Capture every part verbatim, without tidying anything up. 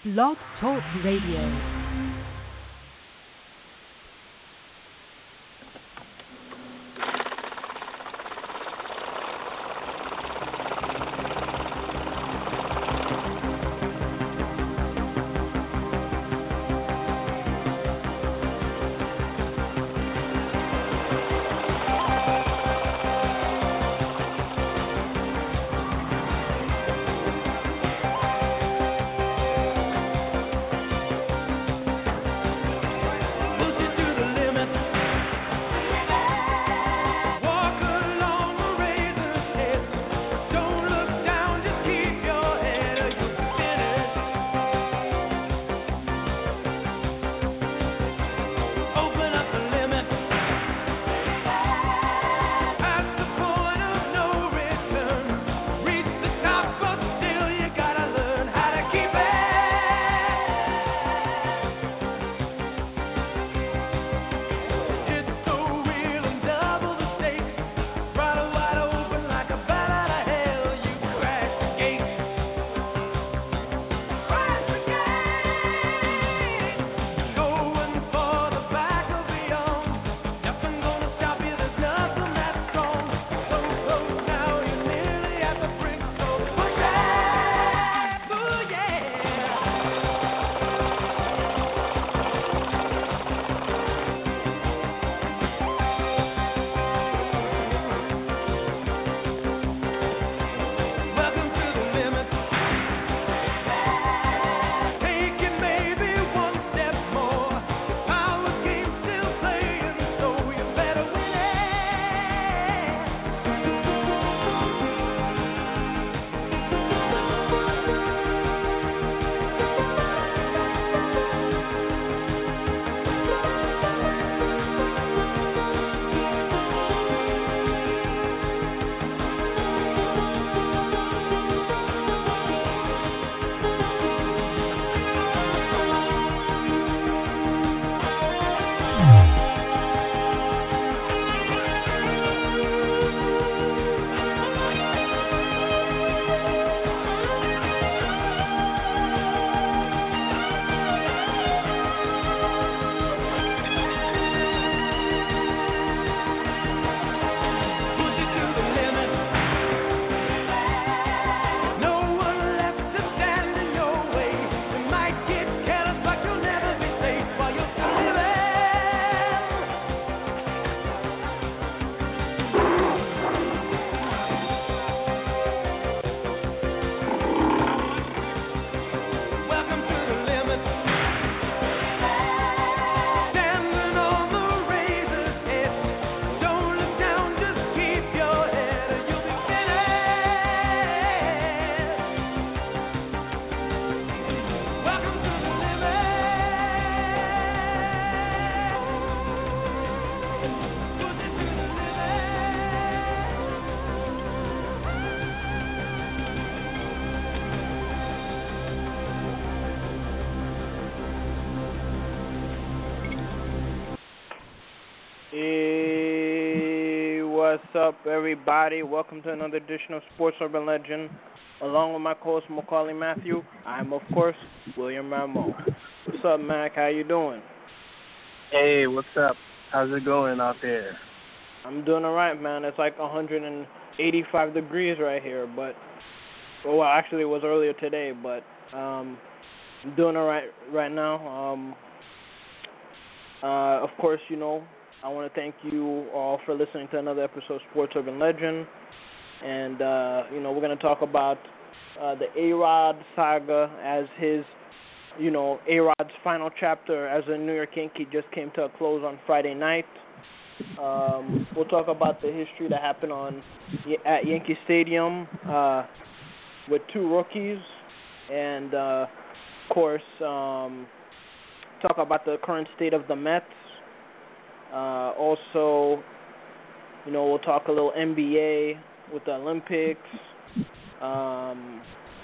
Blog Talk Radio. Hey, what's up, everybody? Welcome to another edition of Sports Urban Legend. Along with my co-host, Macaulay Matthew, I'm, of course, William Ramo. What's up, Mac? How you doing? Hey, what's up? How's it going out there? I'm doing all right, man. It's like one hundred eighty-five degrees right here, but, well, actually, it was earlier today, but um, I'm doing all right right now. Um, uh, of course, you know, I want to thank you all for listening to another episode of Sports Urban Legend. And, uh, you know, we're going to talk about uh, the A-Rod saga as his, you know, A-Rod's final chapter as a New York Yankee just came to a close on Friday night. Um, we'll talk about the history that happened on at Yankee Stadium uh, with two rookies. And, uh, of course, um, talk about the current state of the Mets. Uh, also, you know, we'll talk a little N B A with the Olympics, um,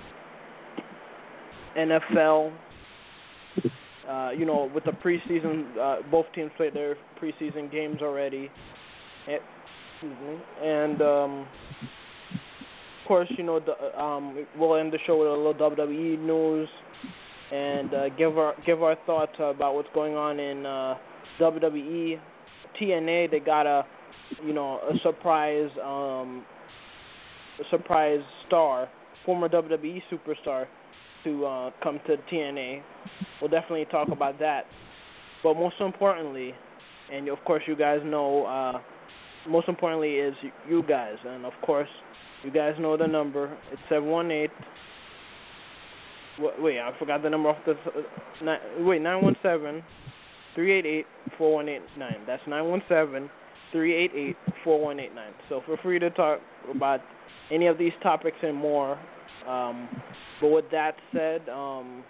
N F L. Uh, you know, with the preseason, uh, both teams played their preseason games already. Excuse me. And um, of course, you know, the, um, we'll end the show with a little W W E news. and uh, give our give our thoughts about what's going on in uh, W W E. T N A, they got a you know a surprise um, a surprise star, former W W E superstar, to uh, come to T N A. We'll definitely talk about that. But most importantly, and of course you guys know, uh, most importantly is you guys, and of course you guys know the number. It's seven one eight. Wait, I forgot the number off the. Uh, wait, nine one seven. three eight eight, four one eight nine. That's nine one seven, three eight eight, four one eight nine. So feel free to talk about any of these topics and more. Um, but with that said, um,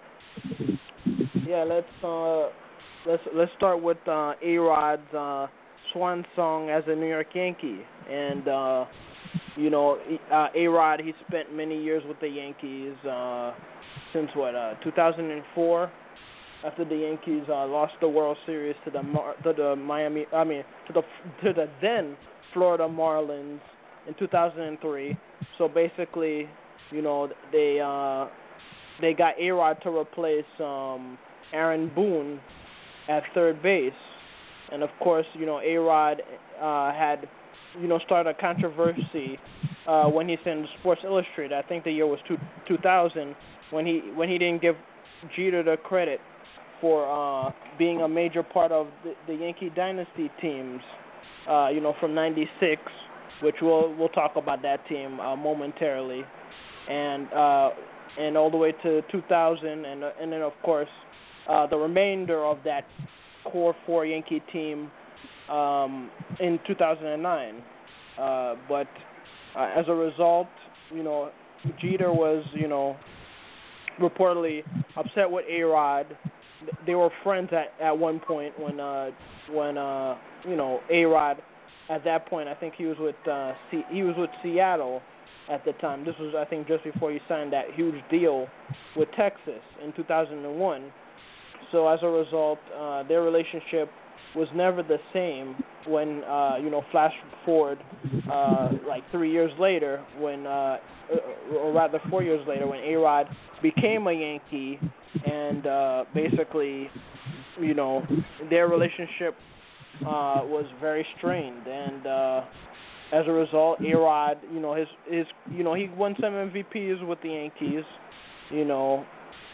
yeah, let's uh, let's let's start with uh, A-Rod's uh, swan song as a New York Yankee. And uh, you know, uh, A-Rod, he spent many years with the Yankees uh, since what uh, two thousand four. After the Yankees uh, lost the World Series to the Mar- to the Miami, I mean to the to the then Florida Marlins in two thousand three. So basically, you know, they uh, they got A-Rod to replace um, Aaron Boone at third base, and of course, you know, A-Rod uh, had you know started a controversy uh, when he sent Sports Illustrated. I think the year was two, 2000 when he when he didn't give Jeter the credit for uh, being a major part of the, the Yankee dynasty teams, uh, you know, from ninety-six, which we'll we'll talk about that team uh, momentarily, and uh, and all the way to two thousand, and uh, and then of course uh, the remainder of that core four Yankee team um, in two thousand nine. Uh, but uh, as a result, you know, Jeter was you know reportedly upset with A-Rod. They were friends at, at one point when uh, when uh, you know A-Rod at that point I think he was with uh, C- he was with Seattle at the time. This was I think just before he signed that huge deal with Texas in two thousand one. So as a result, uh, their relationship was never the same when uh, you know flash forward uh, like three years later when uh, or rather four years later when A-Rod became a Yankee. And uh, basically, you know, their relationship uh, was very strained, and uh, as a result, A-Rod, you know, his his, you know, he won some M V Ps with the Yankees. You know,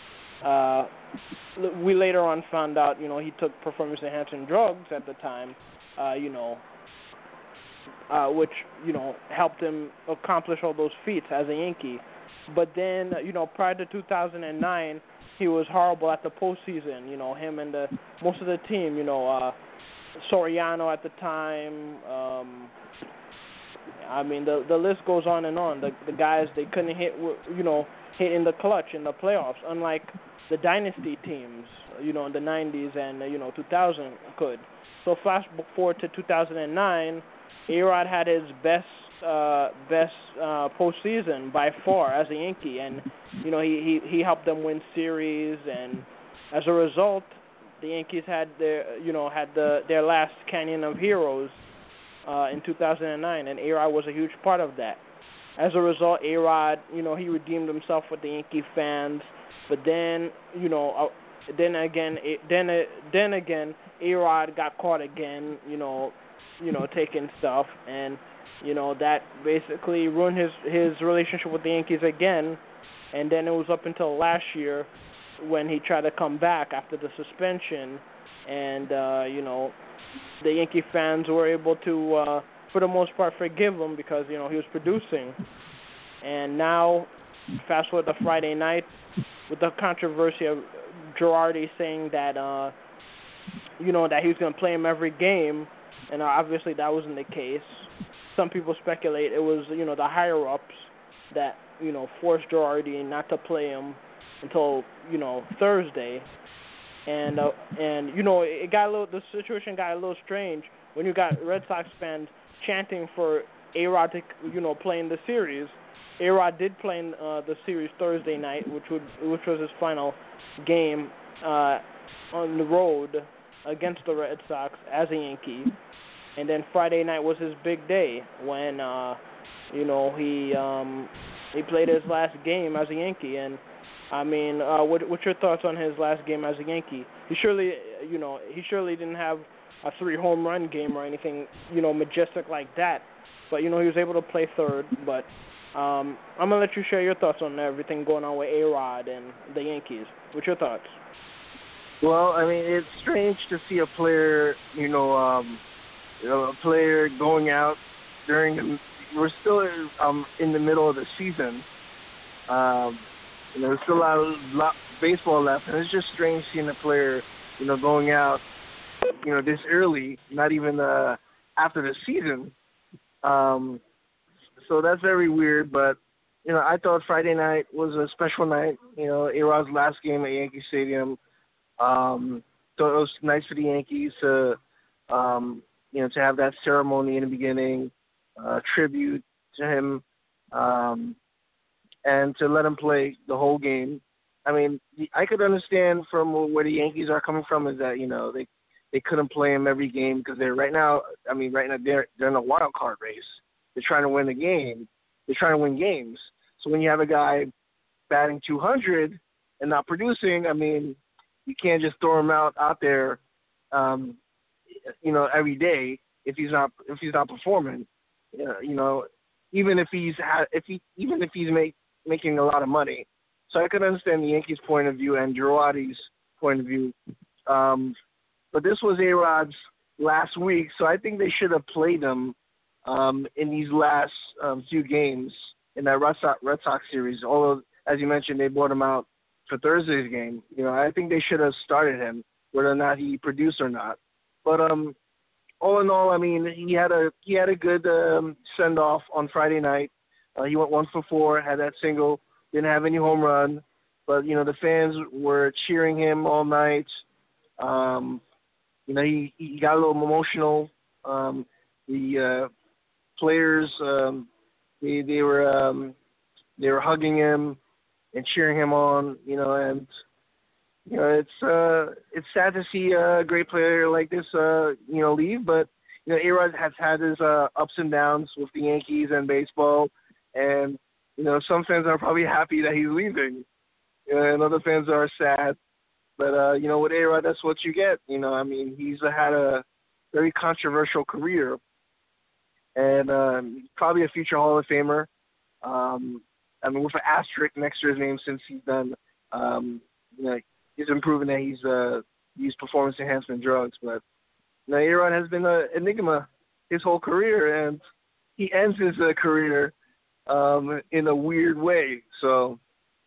uh, we later on found out, you know, he took performance-enhancing drugs at the time. Uh, you know, uh, which you know helped him accomplish all those feats as a Yankee. But then, you know, prior to two thousand nine. He was horrible at the postseason. You know, him and the most of the team. You know, uh, Soriano at the time. Um, I mean, the the list goes on and on. The the guys they couldn't hit. You know, hit in the clutch in the playoffs. Unlike the dynasty teams. You know, in the nineties and you know two thousand could. So flash forward to two thousand nine. A-Rod had his best. Uh, best uh, postseason by far as a Yankee, and you know he, he, he helped them win series, and as a result, the Yankees had their you know had the their last Canyon of Heroes uh, in two thousand nine, and A-Rod was a huge part of that. As a result, A-Rod you know he redeemed himself with the Yankee fans, but then you know uh, then again then uh, then again A-Rod got caught again you know you know taking stuff and. You know, that basically ruined his, his relationship with the Yankees again. And then it was up until last year when he tried to come back after the suspension. And, uh, you know, the Yankee fans were able to, uh, for the most part, forgive him because, you know, he was producing. And now, fast forward to Friday night, with the controversy of Girardi saying that, uh, you know, that he was going to play him every game. And uh, obviously that wasn't the case. Some people speculate it was, you know, the higher-ups that, you know, forced Girardi not to play him until, you know, Thursday. And, uh, and you know, it got a little, the situation got a little strange when you got Red Sox fans chanting for A-Rod to, you know, play in the series. A-Rod did play in uh, the series Thursday night, which would, which was his final game uh, on the road against the Red Sox as a Yankee. And then Friday night was his big day when, uh, you know, he um, he played his last game as a Yankee. And I mean, uh, what what's your thoughts on his last game as a Yankee? He surely, you know, he surely didn't have a three home run game or anything, you know, majestic like that. But you know, he was able to play third. But um, I'm gonna let you share your thoughts on everything going on with A-Rod and the Yankees. What's your thoughts? Well, I mean, it's strange to see a player, you know, um, you know, a player going out during the. We're still um, in the middle of the season. Um, you know, there's still a lot of lot, baseball left, and it's just strange seeing a player, you know, going out, you know, this early, not even uh, after the season. Um, so that's very weird, but, you know, I thought Friday night was a special night. You know, A-Rod's last game at Yankee Stadium. Um, so it was nice for the Yankees to, um, you know, to have that ceremony in the beginning, uh, tribute to him, um, and to let him play the whole game. I mean, I could understand from where the Yankees are coming from is that, you know, they they couldn't play him every game because they're right now. I mean, right now they're they're in a wild card race. They're trying to win the game. They're trying to win games. So when you have a guy batting two hundred and not producing, I mean, you can't just throw him out out there, um, you know, every day if he's not if he's not performing. You know, even if he's ha- if he even if he's make, making a lot of money. So I could understand the Yankees' point of view and Girardi's point of view. Um, but this was A-Rod's last week, so I think they should have played him um, in these last um, few games in that Red Sox, Red Sox series. Although, as you mentioned, they brought him out for Thursday's game. You know, I think they should have started him, whether or not he produced or not. But um, all in all, I mean, he had a he had a good um, send off on Friday night. Uh, he went one for four, had that single, didn't have any home run, but you know the fans were cheering him all night. Um, you know, he he got a little emotional. Um, the uh, players um, they they were um, they were hugging him and cheering him on. You know, and you know, it's uh, it's sad to see a great player like this, uh, you know, leave. But you know, A-Rod has had his uh, ups and downs with the Yankees and baseball, and you know, some fans are probably happy that he's leaving, and other fans are sad. But uh, you know, with A-Rod, that's what you get. You know, I mean, he's had a very controversial career, and um, probably a future Hall of Famer. Um, I mean, with an asterisk next to his name since he's done, um, you know. He's been proven that he's uh, used performance enhancement drugs, but you know, A-Rod has been an enigma his whole career, and he ends his uh, career um, in a weird way. So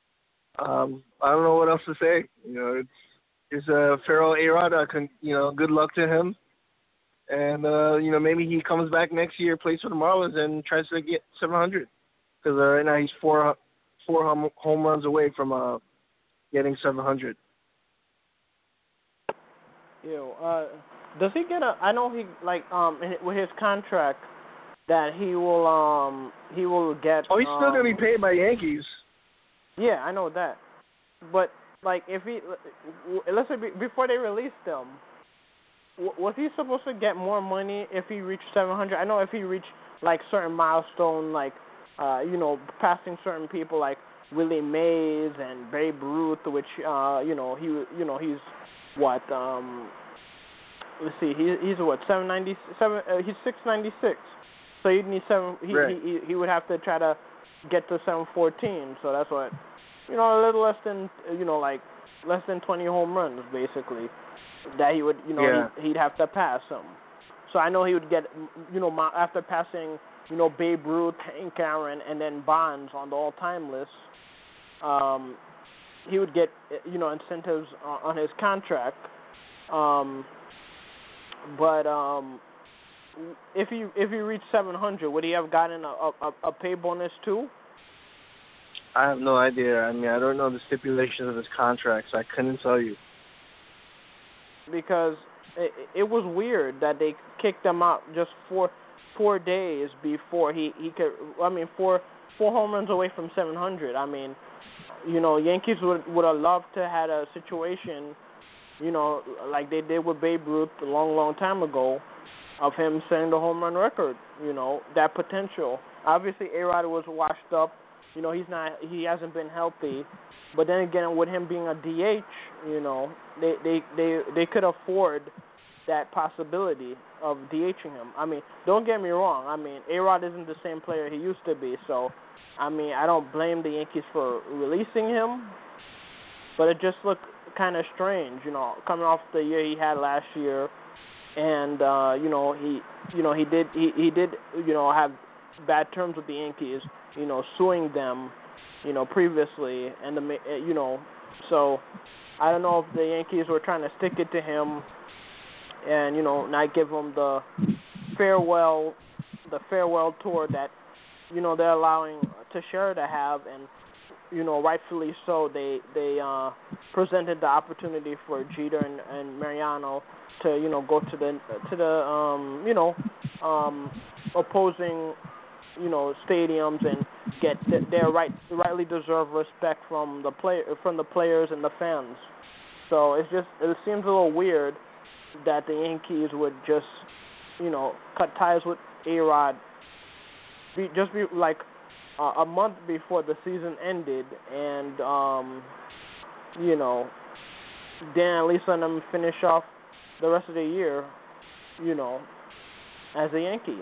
um, I don't know what else to say. You know, it's it's uh, Farrell A-Rod. Uh, con- you know, good luck to him, and uh, you know, maybe he comes back next year, plays for the Marlins, and tries to get seven hundred because uh, right now he's four four home, home runs away from uh, getting seven hundred. Yo, uh, does he get a? I know he like um with his contract that he will um he will get. Oh, he's still um, gonna be paid by Yankees. Yeah, I know that. But like, if he let's say before they released him, was he supposed to get more money if he reached seven hundred? I know if he reached like certain milestone, like uh you know passing certain people like Willie Mays and Babe Ruth, which uh you know he you know he's. What um? Let's see. He he's what seven ninety seven. Uh, he's six ninety six. So he'd need seven. He, right. he he would have to try to get to seven fourteen. So that's what, you know, a little less than you know like less than twenty home runs basically. That he would you know yeah. he, he'd have to pass him. So I know he would get you know after passing you know Babe Ruth, Hank Aaron, and then Bonds on the all time list. Um. He would get, you know, incentives on his contract, um, but um, if he if he reached seven hundred, would he have gotten a, a a pay bonus too? I have no idea. I mean, I don't know the stipulations of his contract, so I couldn't tell you. Because it, it was weird that they kicked him out just four four days before he, he could. I mean, four four home runs away from seven hundred. I mean. You know, Yankees would would have loved to had a situation, you know, like they did with Babe Ruth a long, long time ago, of him setting the home run record. You know, that potential. Obviously, A-Rod was washed up you know, he's not, he hasn't been healthy. But then again, with him being a D H, you know, they they they, they could afford that possibility of DHing him. I mean, don't get me wrong. I mean, A-Rod isn't the same player he used to be. So, I mean, I don't blame the Yankees for releasing him. But it just looked kind of strange, you know, coming off the year he had last year, and uh, you know he, you know he did he, he did you know have bad terms with the Yankees, you know, suing them, you know, previously, and the you know, so I don't know if the Yankees were trying to stick it to him, and you know not give him the farewell the farewell tour that you know they're allowing Teixeira to have, and you know, rightfully so, they they uh, presented the opportunity for Jeter and, and Mariano to you know go to the to the um, you know um, opposing you know stadiums and get th- their right rightly deserved respect from the play from the players and the fans. So it's just it seems a little weird that the Yankees would just you know cut ties with A-Rod, be, just be like. Uh, a month before the season ended, and um, you know, then at least let them finish off the rest of the year, you know, as a Yankee.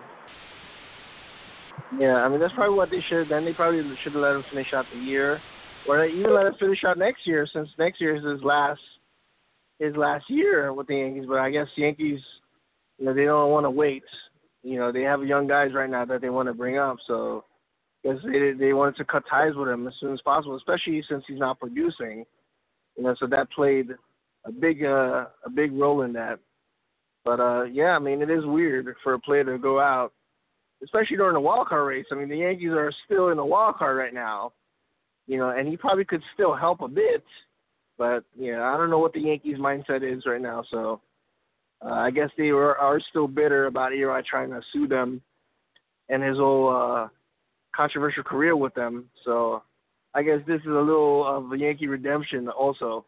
Yeah, I mean that's probably what they should. Then they probably should have let him finish out the year, or even let him finish out next year, since next year is his last his last year with the Yankees. But I guess the Yankees, you know, they don't want to wait. You know, they have young guys right now that they want to bring up, so. Because they they wanted to cut ties with him as soon as possible, especially since he's not producing, you know. So that played a big uh, a big role in that. But uh, yeah, I mean, it is weird for a player to go out, especially during the wild card race. I mean, the Yankees are still in the wild card right now, you know, and he probably could still help a bit. But yeah, I don't know what the Yankees' mindset is right now. So uh, I guess they were, are still bitter about A-Rod trying to sue them and his whole. Uh, controversial career with them, so I guess this is a little of a Yankee redemption also.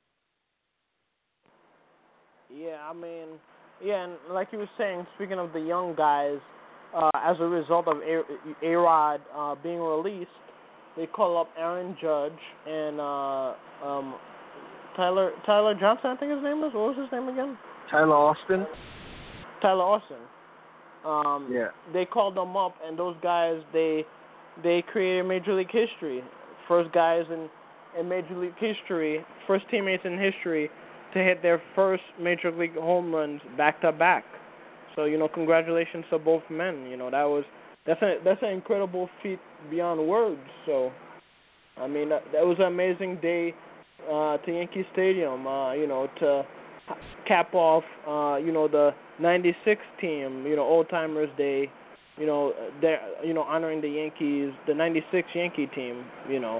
Yeah, I mean, yeah, and like you were saying, speaking of the young guys, uh, as a result of A- A-Rod uh, being released, they call up Aaron Judge and uh, um, Tyler Tyler Johnson, I think his name is. What was his name again? Tyler Austin. Tyler Austin. Um, yeah. They called them up, and those guys, they they created Major League history. First guys in, in Major League history, first teammates in history to hit their first Major League home runs back to back. So you know, congratulations to both men. You know that was that's a that's an incredible feat beyond words. So I mean that, that was an amazing day uh, to Yankee Stadium. Uh, you know to cap off uh, you know the ninety-six team. You know Old Timers Day. You know, they're, you know, honoring the Yankees, the ninety-six Yankee team, you know.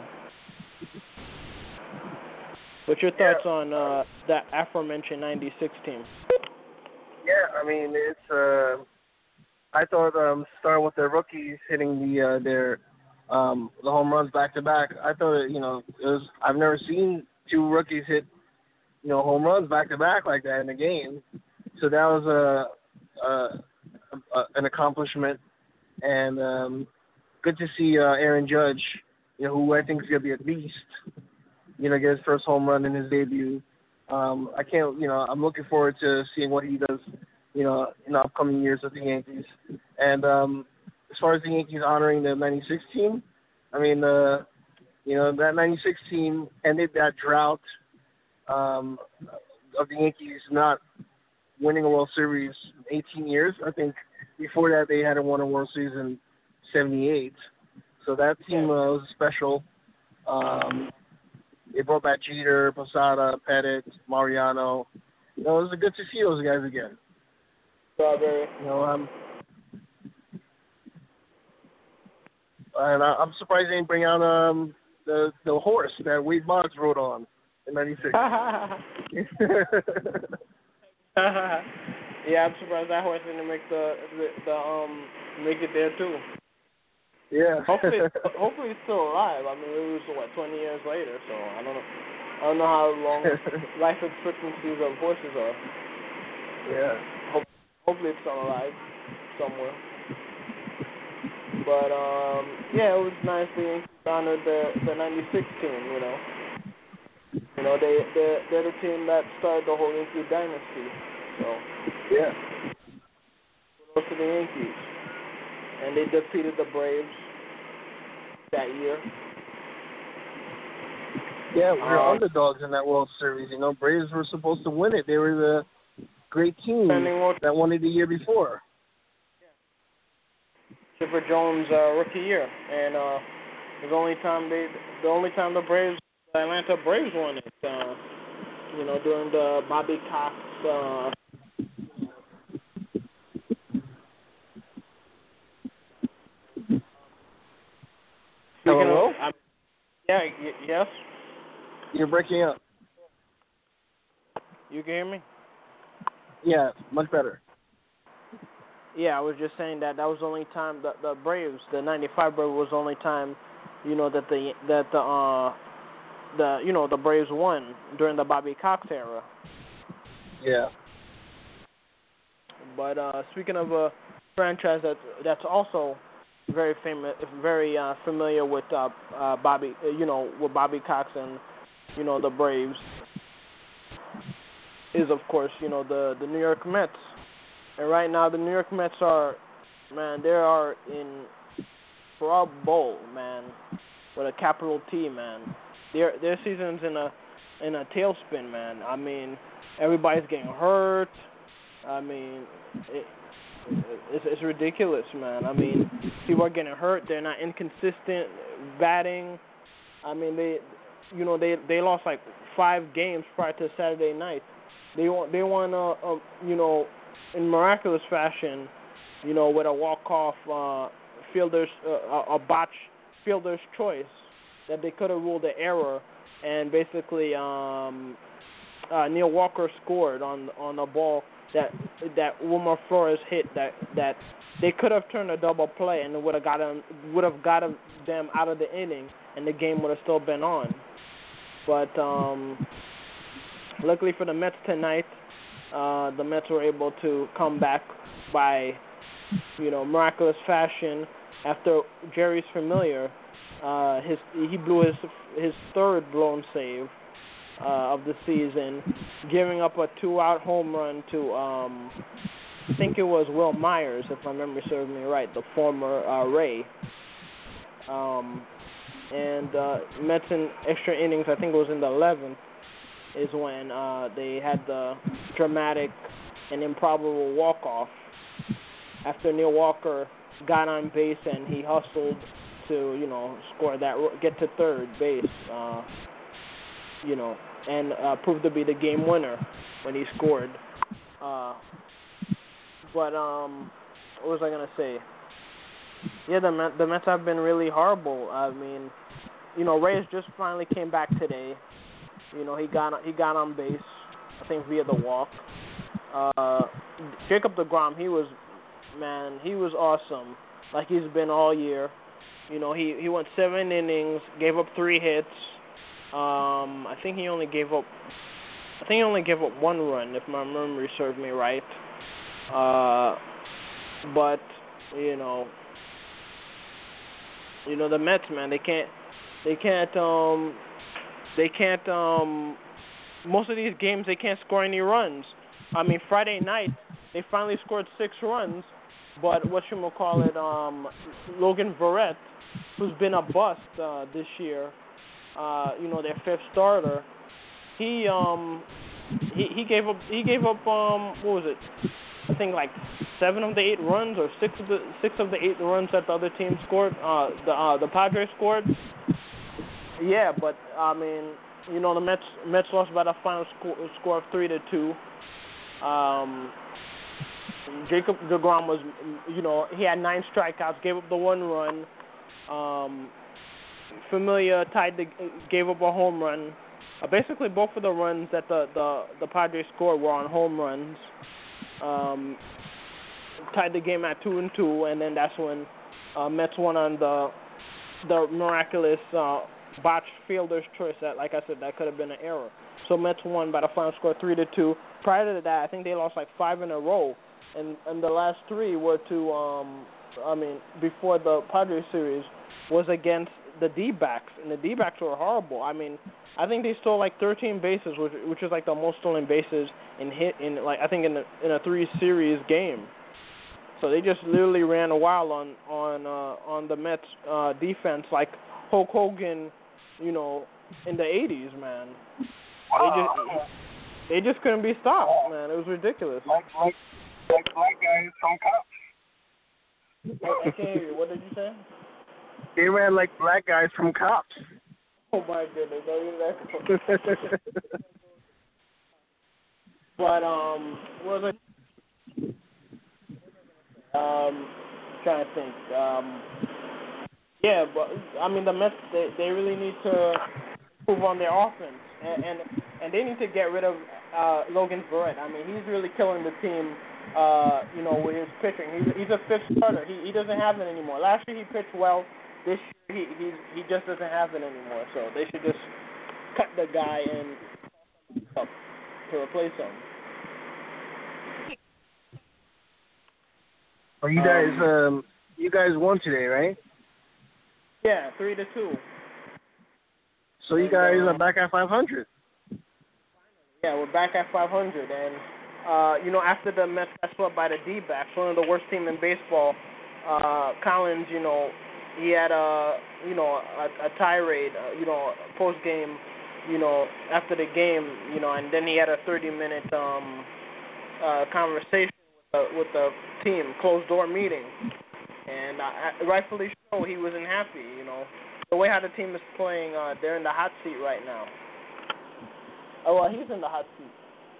What's your thoughts yeah. on uh, that aforementioned ninety-six team? Yeah, I mean, it's, uh, I thought um, starting with the rookies hitting the, uh, their, um, the home runs back to back, I thought, it, you know, it was, I've never seen two rookies hit, you know, home runs back to back like that in a game. So that was a, a Uh, an accomplishment, and um, good to see uh, Aaron Judge, you know, who I think is going to be a beast, you know, get his first home run in his debut. Um, I can't, you know, I'm looking forward to seeing what he does, you know, in the upcoming years with the Yankees. And um, as far as the Yankees honoring the ninety-six team, I mean, uh, you know, that ninety-six team ended that drought um, of the Yankees not winning a World Series in eighteen years. I think before that they hadn't won a World Series in seventy-eight. So that team uh, was special. Um, they brought back Jeter, Posada, Pettit, Mariano. You know, it was good to see those guys again. Strawberry. You know, um, and I, I'm surprised they didn't bring out um, the the horse that Wade Boggs rode on in ninety-six. Yeah, I'm surprised that horse didn't make the, the the um make it there too. Yeah. Hopefully, hopefully it's still alive. I mean, it was what twenty years later, so I don't know. I don't know how long life expectancies of horses are. Yeah. Hope, hopefully it's still alive somewhere. But um, yeah, it was nice the Yankees honored the the ninety-six team. You know, you know they they're, they're the team that started the whole Yankee dynasty. So Yeah. kudos to the Yankees, and they defeated the Braves that year. Yeah, we were Um, underdogs in that World Series. You know, Braves were supposed to win it. They were the great team that won it the year before. Chipper Jones' uh, rookie year, and uh, the only time they, the only time the Braves, the Atlanta Braves won it. Uh, you know, during the Bobby Cox. Uh, Hello? Of, um, yeah, y- yes. You're breaking up. You can hear me? Yeah, much better. Yeah, I was just saying that that was the only time the the Braves, the ninety-five Braves, was the only time, you know, that the that the uh the you know the Braves won during the Bobby Cox era. Yeah. But uh, speaking of a franchise that's that's also very famous, very uh, familiar with uh, uh, Bobby, uh, you know, with Bobby Cox and you know the Braves, is of course you know the the New York Mets. And right now the New York Mets are, man, they are in for a bowl, man, with a capital T, man. Their their season's in a in a tailspin, man. I mean, everybody's getting hurt. I mean, it, it's, it's ridiculous, man. I mean, people are getting hurt. They're not inconsistent batting. I mean, they, you know, they they lost like five games prior to Saturday night. They won, they won, a, a, you know, in miraculous fashion, you know, with a walk-off uh, fielder's, uh, a botch fielder's choice that they could have ruled an error, and basically um, uh, Neil Walker scored on on a ball that that Wilmer Flores hit that that they could have turned a double play and it would have got them would have got them out of the inning and the game would have still been on. But um, luckily for the Mets tonight, uh, the Mets were able to come back by you know miraculous fashion after Jerry's Familiar. Uh, his he blew his his third blown save uh, of the season, giving up a two-out home run to um, I think it was Will Myers, if my memory serves me right, the former uh, Ray. Um, and uh, Mets in extra innings, I think it was in the eleventh, is when uh, they had the dramatic and improbable walk-off after Neil Walker got on base and he hustled to, you know, score that, get to third base, uh, you know, and uh, proved to be the game winner when he scored. Uh, but um, what was I gonna say? Yeah, the Mets, the Mets have been really horrible. I mean, you know, Reyes just finally came back today. You know, he got he got on base, I think via the walk. Uh, Jacob deGrom, he was, man, he was awesome, like he's been all year. You know, he, he went seven innings, gave up three hits. Um, I think he only gave up, I think he only gave up one run, if my memory serves me right. Uh, but you know, you know the Mets, man, they can't, they can't, um, they can't. Um, most of these games, they can't score any runs. I mean, Friday night they finally scored six runs, but what you call it, um, Logan Verrett, who's been a bust uh, this year, uh, you know, their fifth starter, he um he, he gave up he gave up um what was it? I think like seven of the eight runs or six of the six of the eight runs that the other team scored. Uh, the uh, the Padres scored. Yeah, but I mean, you know, the Mets Mets lost by the final score, score of three to two. Um, Jacob deGrom was, you know, he had nine strikeouts, gave up the one run. Um, Familia tied the, gave up a home run. Uh, basically, both of the runs that the, the, the Padres scored were on home runs. Um, tied the game at two and two, and then that's when uh, Mets won on the the miraculous uh, botched fielder's choice. That, like I said, that could have been an error. So Mets won by the final score three to two. Prior to that, I think they lost like five in a row, and and the last three were to um, I mean, before the Padres series, was against the D-backs, and the D-backs were horrible. I mean, I think they stole like thirteen bases, which which is like the most stolen bases in hit in like I think in a, in a three series game. So they just literally ran a while on on uh, on the Mets uh, defense, like Hulk Hogan, you know, in the eighties, man. They just they just couldn't be stopped, man. It was ridiculous. Like like like black guys from Cops. I, I can't hear you. What did you say? They ran like black guys from Cops. Oh my goodness, don't even that. But um, what was it? Um, I'm trying to think. Um, yeah, but I mean the Mets, they they really need to improve on their offense, and and, and they need to get rid of uh, Logan Verrett. I mean, he's really killing the team. Uh, you know, with his pitching, he's he's a fifth starter. He he doesn't have it anymore. Last year he pitched well. This year he he's, he just doesn't have it anymore. So they should just cut the guy and up to replace him. Well, you guys, um, um, you guys won today, right? Yeah, three to two. So you guys are back at five hundred. Yeah, we're back at five hundred, and uh, you know, after the Mets got swept by the D-backs, one of the worst teams in baseball, uh, Collins, you know, he had a, you know, a, a tirade, uh, you know, post game, you know, after the game, you know, and then he had a thirty minute um, uh, conversation with the, with the team, closed door meeting, and uh, rightfully so, he wasn't happy, you know, the way how the team is playing, uh, they're in the hot seat right now. Oh, well, he's in the hot seat.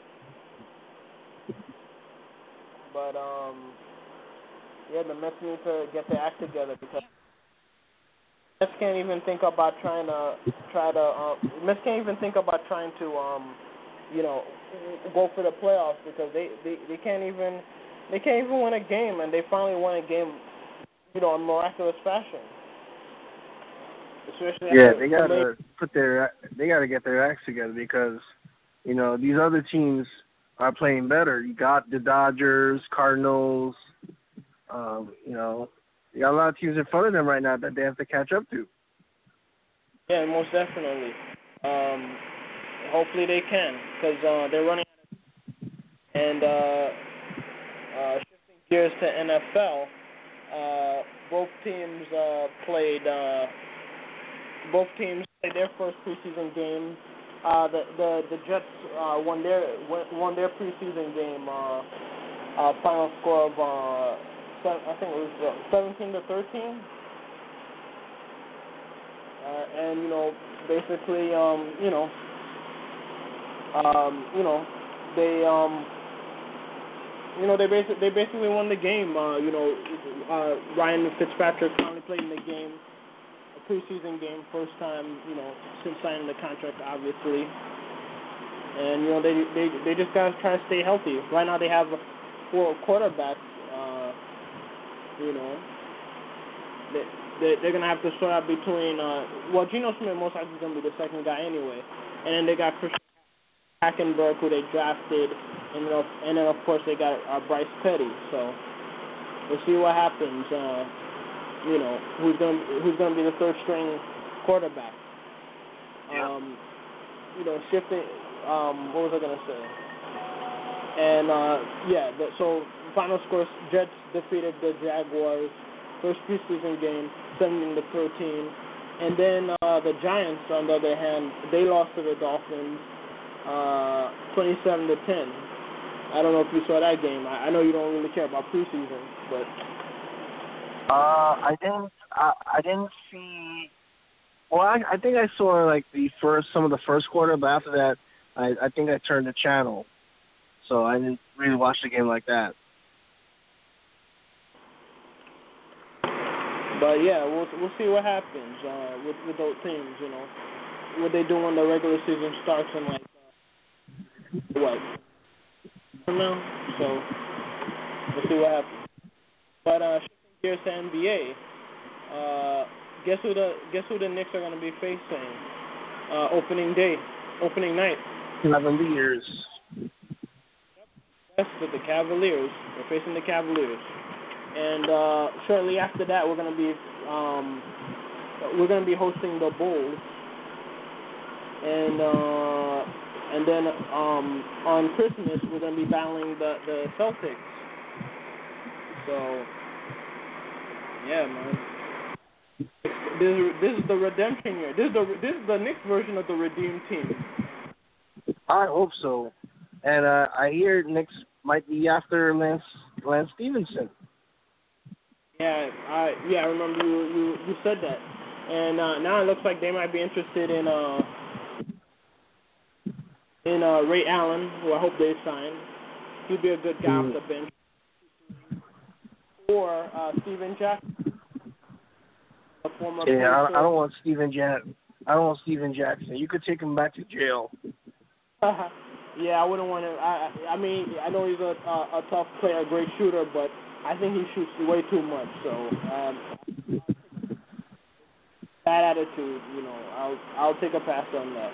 But, um, yeah, the Mets need to get their act together because Mets can't even think about trying to, try to, uh, Mets can't even think about trying to, um, you know, go for the playoffs because they, they, they can't even, they can't even win a game, and they finally won a game, you know, in miraculous fashion. Especially yeah, they gotta put their, they gotta get their acts together because, you know, these other teams are playing better. You got the Dodgers, Cardinals, um, you know, you got a lot of teams in front of them right now that they have to catch up to. Yeah, most definitely. Um, hopefully they can because uh, they're running out of and uh, uh, shifting gears to N F L, uh, both teams uh, played. Uh, both teams played their first preseason game. Uh, the the the Jets uh, won their won their preseason game. Uh, uh, final score of uh, seven, I think it was uh, seventeen to thirteen. Uh, and you know, basically, um, you know, um, you know, they um, you know, they basically they basically won the game. Uh, you know, uh, Ryan Fitzpatrick finally played in the game. Preseason game, first time, you know, since signing the contract, obviously. And, you know, they they they just got to try to stay healthy. Right now they have four quarterbacks, uh, you know. They, they, they're going to have to sort out between, uh, well, Geno Smith most likely is going to be the second guy anyway. And then they got Christian Hackenberg, who they drafted. And, you know, and then, of course, they got uh, Bryce Petty. So we'll see what happens. Uh, You know, who's going who's going to be the third string quarterback? Yeah. Um, you know, shifting. Um, what was I going to say? And uh, yeah, the, so final score: Jets defeated the Jaguars, first preseason game, seventeen to thirteen. And then uh, the Giants, on the other hand, they lost to the Dolphins, uh, twenty-seven to ten. I don't know if you saw that game. I, I know you don't really care about preseason, but. Uh, I didn't. I, I didn't see. Well, I, I think I saw like the first, some of the first quarter, but after that, I, I think I turned the channel, so I didn't really watch the game like that. But yeah, we'll we'll see what happens uh, with with those teams. You know, what they do when the regular season starts in like uh, what? From now, so we'll see what happens. But uh. Here's the N B A. Uh, guess who the guess who the Knicks are going to be facing? Uh, opening day, opening night. Cavaliers. Yes, with the Cavaliers. They're facing the Cavaliers. and uh, shortly after that, we're gonna be um, we're gonna be hosting the Bulls, and uh, and then um, on Christmas we're gonna be battling the the Celtics. So yeah, man. This, this is the redemption year. This is the this is the Knicks version of the redeemed team. I hope so. And uh, I hear Knicks might be after Lance Lance Stevenson. Yeah, I yeah I remember you you, you said that. And uh, now it looks like they might be interested in uh in uh, Ray Allen, who I hope they sign. He'd be a good guy Mm. off the bench. Or uh, Steven Jackson, a former Yeah, I, player. I don't want Steven Jackson. I don't want Steven Jackson. You could take him back to jail. Yeah, I wouldn't want to. I I mean, I know he's a, a a tough player, a great shooter, but I think he shoots way too much. So um, bad attitude, you know. I'll I'll take a pass on that.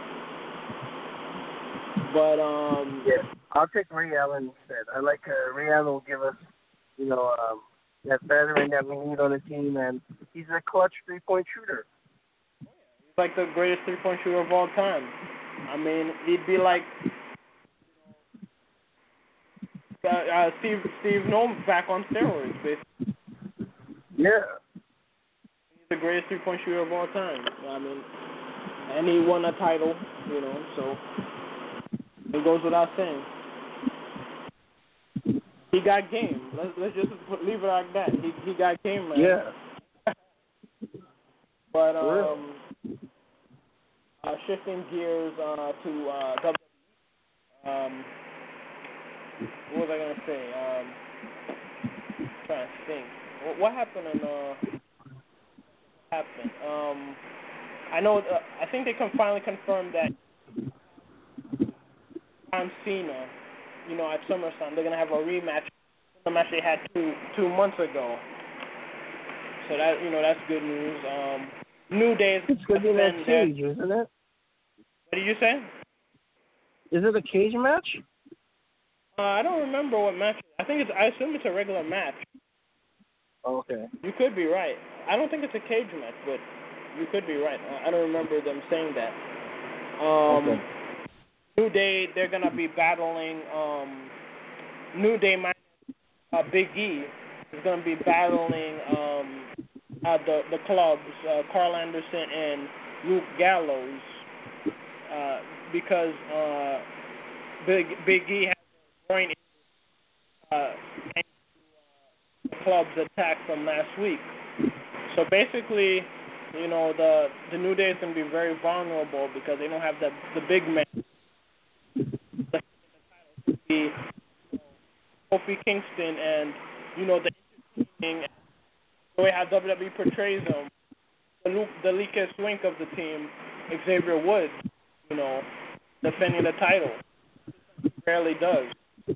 But um, Yeah, I'll take Ray Allen instead. I like uh, Ray Allen will give us, you know, um, that veteran that we need on the team, and he's a clutch three-point shooter. he's like the greatest three-point shooter of all time. I mean, he'd be like uh, uh, Steve Steve Nolan back on steroids, basically. Yeah. He's the greatest three-point shooter of all time. I mean, and he won a title, you know, so it goes without saying. He got game. Let's let's just leave it like that. He he got game, man. Yeah. But For real. um, uh, shifting gears uh, to uh, W W E. Um, what was I gonna say? Um, trying to think. What, what happened in uh? What happened? Um, I know. Uh, I think they can finally confirm that John Cena, you know, at SummerSlam, they're gonna have a rematch. The match they had two two months ago. So that you know that's good news. Um, New Day is It's going to be in that their- cage, isn't it? What did you say? Is it a cage match? Uh, I don't remember what match. I think it's. I assume it's a regular match. Oh, okay. You could be right. I don't think it's a cage match, but you could be right. I don't remember them saying that. Um, Okay. New Day, they're gonna be battling. Um, New Day minus uh, Big E is gonna be battling um, uh, the the clubs, uh, Carl Anderson and Luke Gallows, uh, because uh, Big Big E has a groin injury, uh, thanks to uh, the club's attack from last week. So basically, you know, the the New Day is going to be very vulnerable because they don't have the the big man. The the Kofi Kingston and you know the entertaining the way how W W E portrays them, the Luke the Lucas Swink of the team, Xavier Woods, you know, defending the title. Rarely does.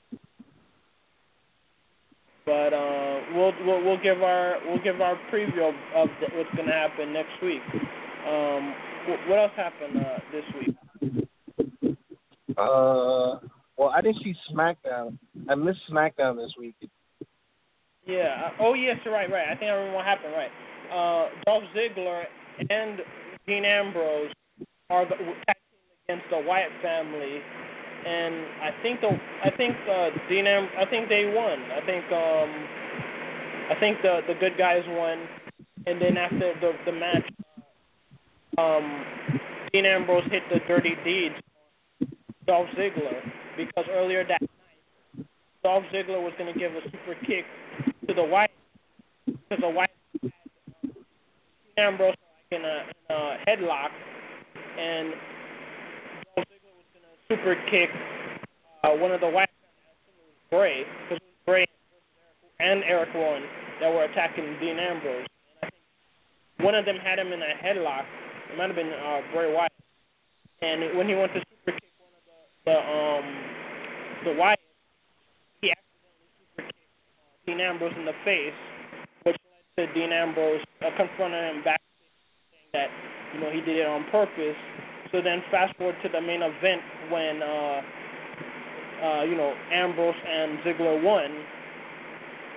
But uh, we'll, we'll we'll give our we'll give our preview of, of the, what's going to happen next week. Um, what else happened uh, this week? Uh, well, I didn't see SmackDown. I missed SmackDown this week. Yeah. Uh, oh yes, you're right. Right. I think I remember what happened. Right. Uh, Dolph Ziggler and Dean Ambrose are the, against the Wyatt family. And I think the I think uh, Dean Am- I think they won. I think um I think the the good guys won. And then after the the match, um, Dean Ambrose hit the dirty deeds on Dolph Ziggler because earlier that night Dolph Ziggler was going to give a super kick to the Wyatt because the Wyatt had Dean Ambrose like in a, in a headlock, and Dolph Ziggler was going to super kick uh, one of the Wyatt family, Bray, because it was Bray and Eric Rowan that were attacking Dean Ambrose. And I think one of them had him in a headlock. It might have been uh, Bray Wyatt. And when he went to super kick one of the the um the Wyatt, he accidentally super kicked uh, Dean Ambrose in the face, which led to Dean Ambrose uh, confronting him back, saying that you know he did it on purpose. So then fast forward to the main event when uh uh you know Ambrose and Ziggler won.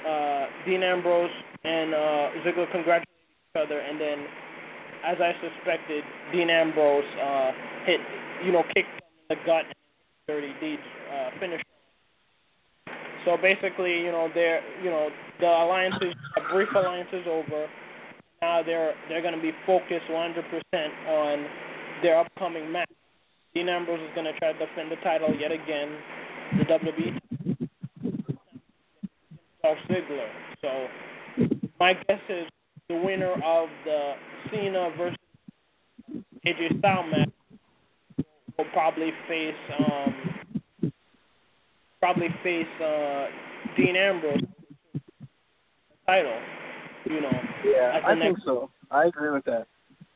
uh, Dean Ambrose and uh, Ziggler congratulated each other, and then, as I suspected, Dean Ambrose uh, hit, you know, kicked him in the gut and Dirty Deeds uh, finished. So basically, you know, they're, you know, the alliance is, a brief alliance is over. Now they're they're going to be focused one hundred percent on their upcoming match. Dean Ambrose is going to try to defend the title yet again, the W W E Dolph Ziggler. So my guess is the winner of the Cena versus A J Styles match will probably face um probably face uh, Dean Ambrose title. You know. Yeah, I next, think so. I agree with that.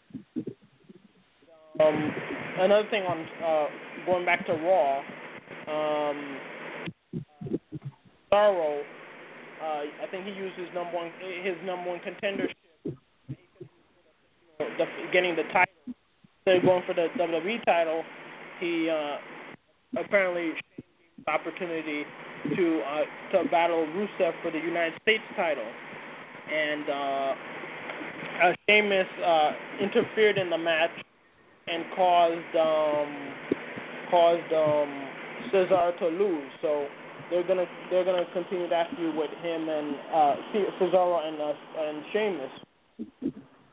Um, another thing on uh, going back to Raw, um, Cesaro, uh, I think he used his number one his number one contendership, the, getting the title. Instead of going for the W W E title, he uh, apparently gave the opportunity to uh, to battle Rusev for the United States title, and uh, uh, Sheamus uh, interfered in the match and caused um, caused um, Cesaro to lose. So they're gonna they're gonna continue that feud with him and uh, Cesaro and uh, and Sheamus.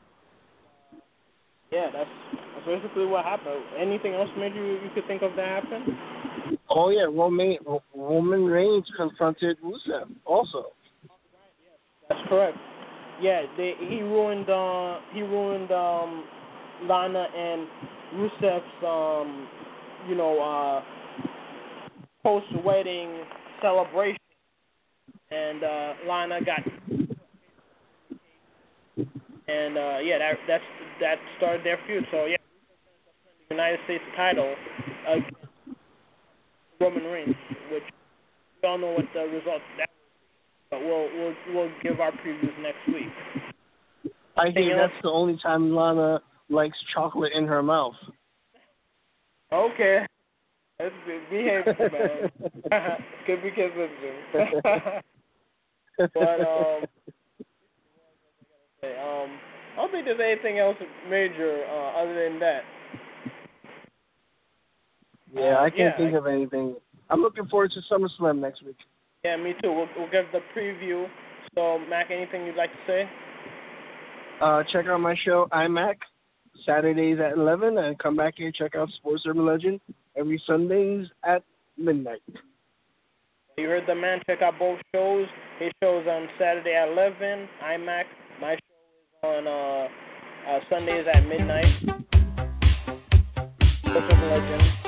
Yeah, that's, that's basically what happened. Anything else maybe you, you could think of that happened? Oh yeah, Roman Roman Reigns confronted Rusev also. That's correct. Yeah, they, he ruined uh, he ruined um, Lana and Rusev's um, you know uh, post wedding celebration, and uh, Lana got and uh, yeah that that's that started their feud. So yeah, the United States title against Roman Reigns, which we all know what the results that. But we'll we'll we'll give our previews next week. I hear that's the only time Lana likes chocolate in her mouth. Okay. That's good. Behave, man. Good be consistent. But um, um, I don't think there's anything else major uh, other than that. Yeah, I can't yeah, think I, of anything. I'm looking forward to SummerSlam next week. Yeah, me too. We'll, we'll give the preview. So, Mac, anything you'd like to say? Uh, check out my show, iMac, Saturdays at eleven, and come back here and check out Sports Urban Legend every Sundays at midnight. You heard the man. Check out both shows. His show's on Saturday at eleven, iMac. My show is on uh, uh, Sundays at midnight. Sports Urban Legend.